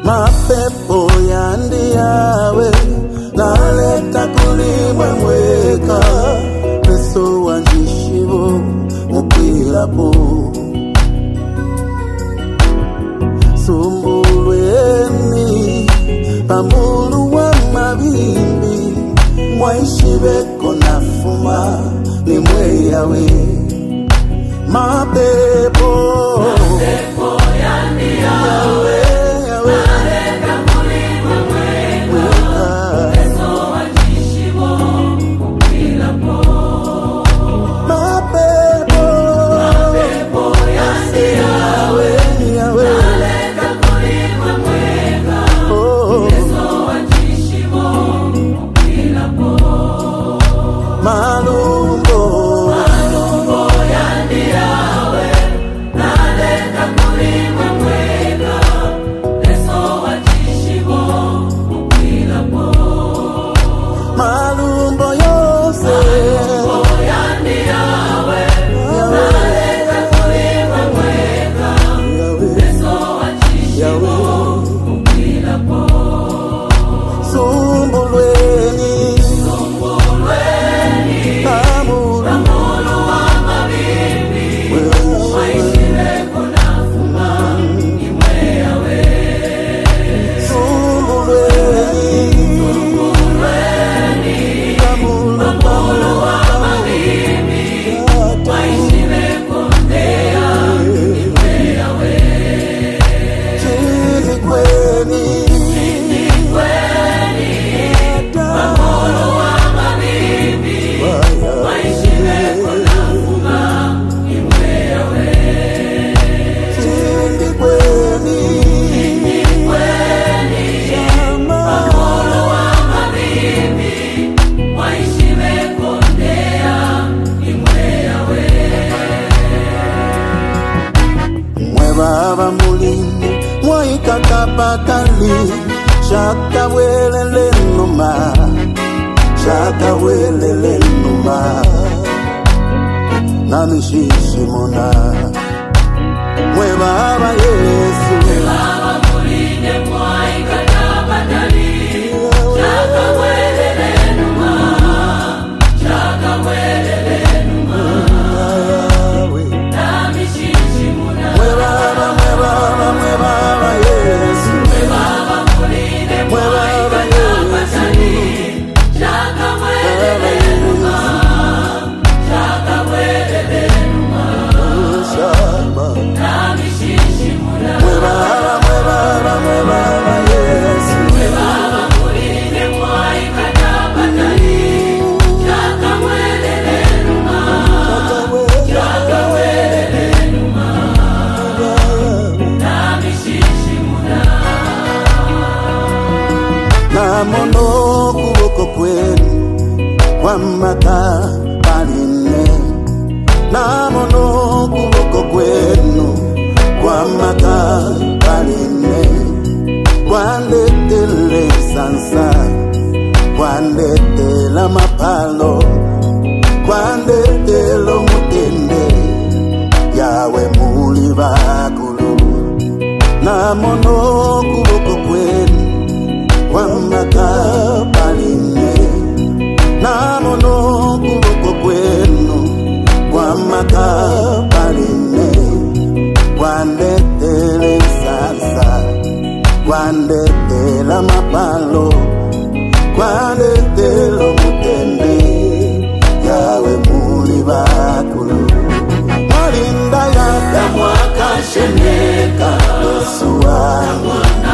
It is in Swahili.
mapepo yandi yawe naleta kulimweka peso wanjishivo mukwilapo sumbulweni pambulu wa mabimbi mwaishibeko nafuma ni mweyawe mapepo yandi yawe naleta kulimweka peso wanjishivo mukwilapo mapepo yandi yawe naleta kulimweka peso wanjishivo mukwilapo malumbo yandi yawe naleta kulimweka peso wanjishivo mukwilapo malumbo yose yandi yawe naleta kulimweka peso wanjishivo mukwilapo sumbulweni pambulu wa mabimbi mwaishibeko nafuma ni mweyawe sumbulweni pambulu wa mabimbi mwaishibeko ndea ni mweyawe chini kweni pambulu wa mabimbi mwaishibeko nafuma ni mweyawe chini kweni pambulu wa mabimbi mwaishibeko ndea ni mweyawe mwe baba mulini mwaikakapakali shakawelele numa nanishishimona mwe baba Yesu baba muline mwaikakapakali shakawelele numa nanishishimona mwe baba Yesu baba muline mwaikakapakali shakawelele numa nanishishimona mwe baba Yesu baba muline mwaikakapakali shakawelele numa nanishishimona namono kuboko kwenu kwamaka paline namono kuboko kwenu kwamaka paline kwandetele sansa kwandetela mapalo kwandetelo mutende yawe muli bakulu namono kuboko kwenu kwamaka paline namono kuboko kwenu kwamaka paline kwandetele sasa kwandetela mapalo kwandetelo mutende yawe muli bakulu malinda yaka mwakasheneka Yesu wangu